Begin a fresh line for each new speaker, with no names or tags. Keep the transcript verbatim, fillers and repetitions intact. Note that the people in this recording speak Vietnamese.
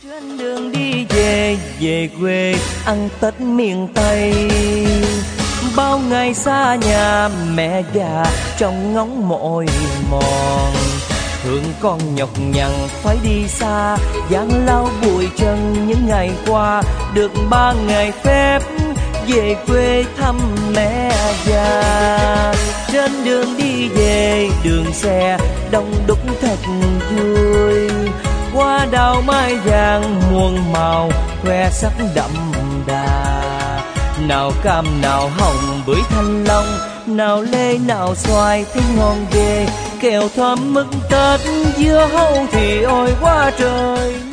Trên đường đi về về quê ăn Tết miền Tây, bao ngày xa nhà mẹ già trong ngóng mỏi mòn, thương con nhọc nhằn phải đi xa, gian lao bụi chân những ngày qua, được ba ngày phép về quê thăm mẹ già. Trên đường đi về đường xe đông đúc thật vui, hoa đào mai vàng muôn màu khoe sắc đậm đà. Nào cam nào hồng bưởi thanh long, nào lê nào xoài thấy ngon ghê, kẹo thơm mứt tết dưa hấu thì ôi quá trời.